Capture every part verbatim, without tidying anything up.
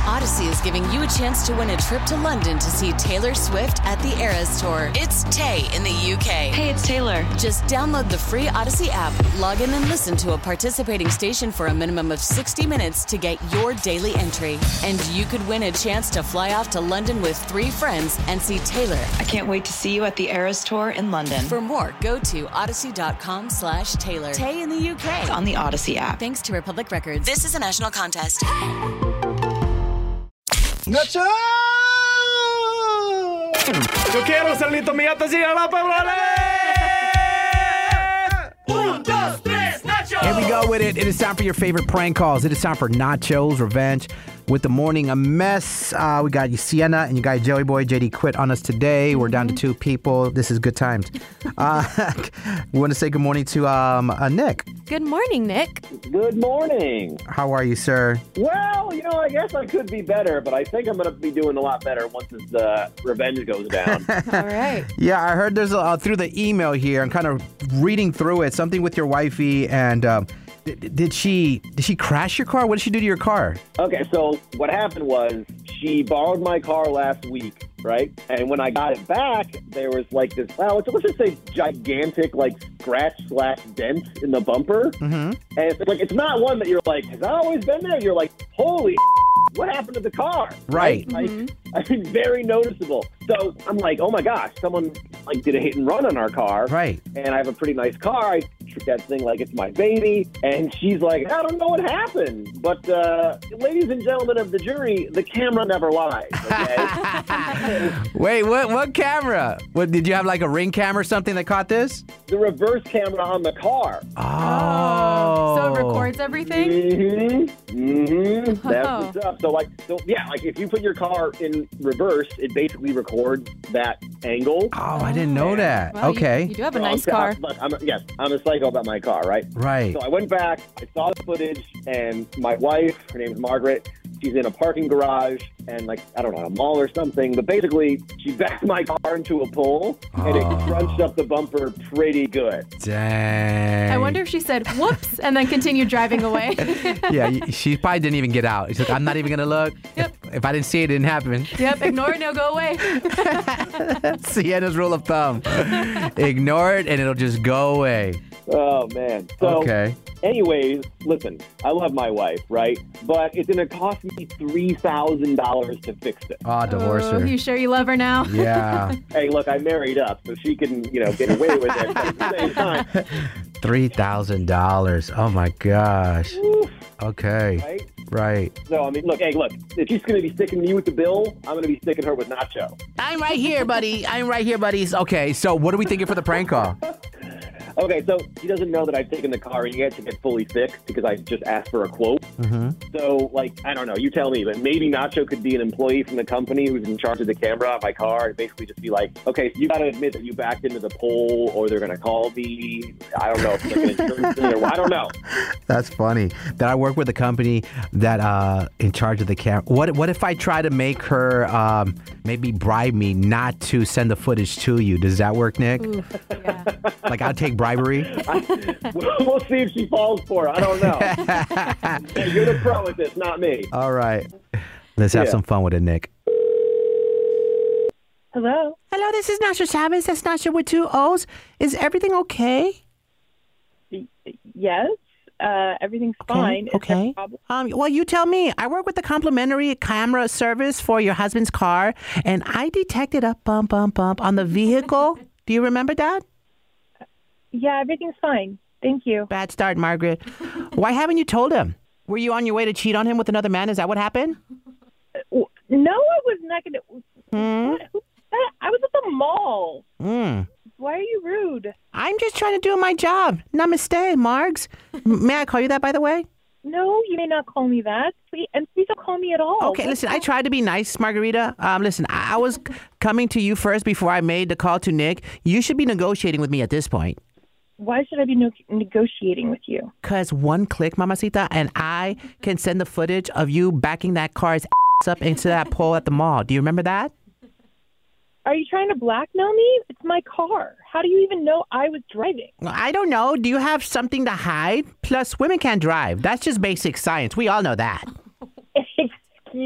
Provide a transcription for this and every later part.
Odyssey is giving you a chance to win a trip to London to see Taylor Swift at the Eras Tour. It's Tay in the U K. Hey, it's Taylor. Just download the free Odyssey app, log in and listen to a participating station for a minimum of sixty minutes to get your daily entry. And you could win a chance to fly off to London with three friends and see Taylor. I can't wait to see you at the Eras Tour in London. For more, go to odyssey.com slash Taylor. Tay in the U K. It's on the Odyssey app. Thanks to Republic Records. This is a national contest. ¡Nacho! Yo quiero ser listo, mi gata, siga la palabra. Un, dos, tres, Nacho! Here we go with it. It is time for your favorite prank calls. It is time for Nacho's Revenge with the morning a mess. Uh, we got you, Sienna, and you got Joey Boy. J D quit on us today. We're down to two people. This is good times. Uh, we want to say good morning to um, uh, Nick. Good morning, Nick. Good morning. How are you, sir? Well, you know, I guess I could be better, but I think I'm going to be doing a lot better once this uh, revenge goes down. All right. Yeah, I heard there's a, uh, through the email here. I'm kind of reading through it. Something with your wifey, and um, did, did she did she crash your car? What did she do to your car? Okay, so what happened was she borrowed my car last week, right? And when I got it back, there was like this, well, let's, let's just say gigantic, like, scratch slash dent in the bumper. Mm-hmm. And it's like, it's not one that you're like, has that always been there? You're like, holy what happened to the car? Right. Mm-hmm. Like, I mean, very noticeable. So I'm like, oh my gosh, someone like did a hit and run on our car. Right. And I have a pretty nice car. I treat that thing like it's my baby. And she's like, I don't know what happened. But uh, ladies and gentlemen of the jury, the camera never lies. Okay? Wait, what What camera? What, did you have like a Ring camera or something that caught this? The reverse camera on the car. Oh. So it records everything? Mm-hmm. Mm-hmm. That's Oh. what's up. So like, so yeah, like if you put your car in reverse, it basically records that angle. Oh, I didn't know that. Well, you- okay. You, do have a So nice I'm, car. I'm, look, I'm a, yes, I'm a psycho about my car, right? Right. So I went back, I saw the footage, and my wife, her name is Margaret, she's in a parking garage and like, I don't know, a mall or something, but basically she backed my car into a pole and it Oh. crunched up the bumper pretty good. Dang. I wonder if she said, whoops, and then continued driving away. Yeah, y- she probably didn't even get out. She's like, I'm not even going to look. Yep. If, if I didn't see it, it didn't happen. Yep, ignore it, no, go away. Sienna's rule of thumb. Ignore it and it'll just go away. Oh, man. So, Okay. anyways, listen, I love my wife, right? But it's going to cost me three thousand dollars to fix it. Oh, divorce Oh, her. you sure you love her now? Yeah. Hey, look, I married up, so she can, you know, get away with it. But at the same time, three thousand dollars. Oh, my gosh. oof, Okay. right? Right. So, I mean, look, hey, look, if she's going to be sticking me with the bill, I'm going to be sticking her with Nacho. I'm right here, buddy. I'm right here, buddies. Okay, so what are we thinking for the prank call? Okay, so she doesn't know that I've taken the car in yet to get fully fixed because I just asked for a quote. Mm-hmm. So, like, I don't know, you tell me, but maybe Nacho could be an employee from the company who's in charge of the camera on my car and basically just be like, okay, so you got to admit that you backed into the pole or they're going to call me. I don't know if it's like an insurance thing or I don't know. That's funny. That I work with a company that uh in charge of the camera. What what if I try to make her um maybe bribe me not to send the footage to you? Does that work, Nick? Oof, yeah. Like I'll take bribery? I, we'll see if she falls for it. I don't know. Hey, you're the pro at this, not me. All right. Let's have Yeah. some fun with it, Nick. Hello. Hello, this is Nasha Chavez. That's Nasha with two O's. Is everything okay? Y- Yes. Uh, everything's Okay, fine. Is there a okay. problem? Um, well, you tell me. I work with the complimentary camera service for your husband's car, and I detected a bump, bump, bump on the vehicle. Do you remember that? Yeah, everything's fine. Thank you. Bad start, Margaret. Why haven't you told him? Were you on your way to cheat on him with another man? Is that what happened? W- No, I was not going to. Hmm? I was at the mall. Hmm. Why are you rude? I'm just trying to do my job. Namaste, Margs. M- May I call you that, by the way? No, you may not call me that. Please, and please don't call me at all. Okay, listen, I tried to be nice, Margarita. Um, listen, I, I was c- coming to you first before I made the call to Nick. You should be negotiating with me at this point. Why should I be no- negotiating with you? Because one click, Mamacita, and I can send the footage of you backing that car's ass up into that pole at the mall. Do you remember that? Are you trying to blackmail me? It's my car. How do you even know I was driving? Well, I don't know. Do you have something to hide? Plus, women can't drive. That's just basic science. We all know that. Excuse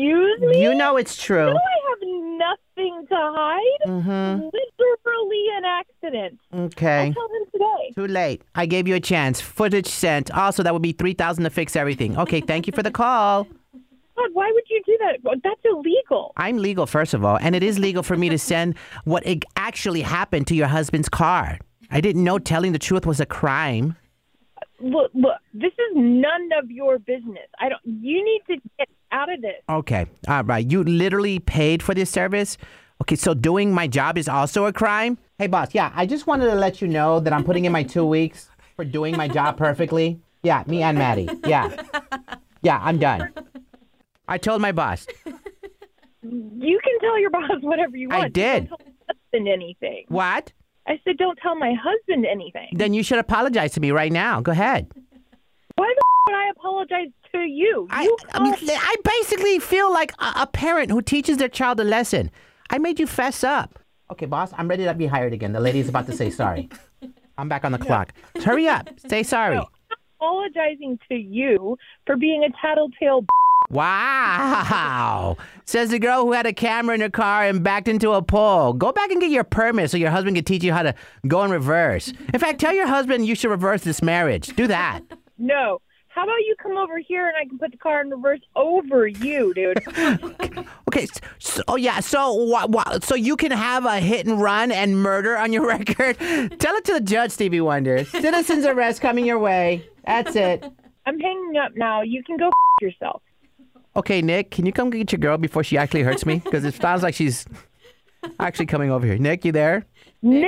me? You know it's true. No, I have nothing to hide. Mm-hmm. Literally an accident. Okay. I'll tell him today. Too late. I gave you a chance. Footage sent. Also, that would be three thousand dollars to fix everything. Okay, thank you for the call. God, why would you do that? Well, that's illegal. I'm legal, first of all, and it is legal for me to send what it actually happened to your husband's car. I didn't know telling the truth was a crime. Look, look, this is none of your business. I don't. You need to get out of this. Okay, all right. You literally paid for this service? Okay, so doing my job is also a crime? Hey, boss, yeah, I just wanted to let you know that I'm putting in my two weeks for doing my job perfectly. Yeah, me and Maddie. Yeah. Yeah, I'm done. I told my boss. You can tell your boss whatever you want. I did. Don't tell my husband anything. What? I said, don't tell my husband anything. Then you should apologize to me right now. Go ahead. Why the f- would I apologize to you? I, you I, mean, called- I basically feel like a, a parent who teaches their child a lesson. I made you fess up. Okay, boss, I'm ready to be hired again. The lady's about to say sorry. I'm back on the clock. Hurry up. Say sorry. No, I'm apologizing to you for being a tattletale b- Wow. Says the girl who had a camera in her car and backed into a pole. Go back and get your permit so your husband can teach you how to go in reverse. In fact, tell your husband you should reverse this marriage. Do that. No. How about you come over here and I can put the car in reverse over you, dude? Okay. So, oh, yeah. So, wha- wha- so you can have a hit and run and murder on your record? Tell it to the judge, Stevie Wonder. Citizen's arrest coming your way. That's it. I'm hanging up now. You can go f- yourself. Okay, Nick, can you come get your girl before she actually hurts me? Because it sounds like she's actually coming over here. Nick, you there? Nick!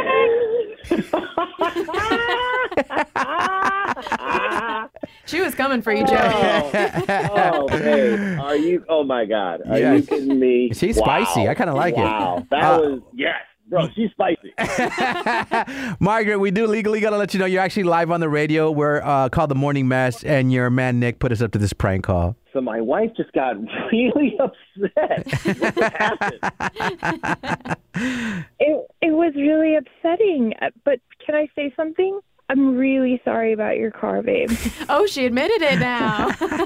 She was coming for you, Joe. Oh, oh, babe. Are you? Oh, my God. Are Yes. you kidding me? She's Wow. spicy. I kinda like it. Wow. That Uh, was, yes. Bro, she's spicy. Margaret, we do legally got to let you know you're actually live on the radio. We're uh, called The Morning Mess, and your man Nick put us up to this prank call. So my wife just got really upset. What happened? It, it was really upsetting. uh, But can I say something? I'm really sorry about your car, babe. Oh, she admitted it now.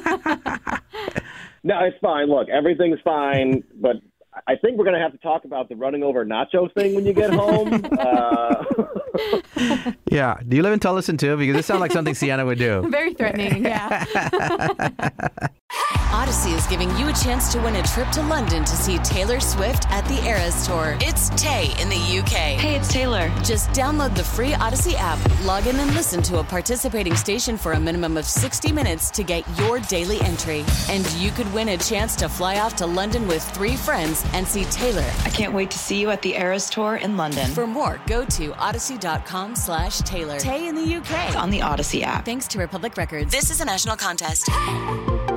No, it's fine. Look, everything's fine, but I think we're going to have to talk about the running over nacho thing when you get home. Uh, Yeah. Do you live in Tullison, too? Because this sounds like something Sienna would do. Very threatening, yeah. Odyssey is giving you a chance to win a trip to London to see Taylor Swift at the Eras Tour. It's Tay in the U K. Hey, it's Taylor. Just download the free Odyssey app, log in and listen to a participating station for a minimum of sixty minutes to get your daily entry. And you could win a chance to fly off to London with three friends and see Taylor. I can't wait to see you at the Eras Tour in London. For more, go to odyssey.com slash Taylor. Tay in the U K. on the Odyssey app. Thanks to Republic Records. This is a national contest.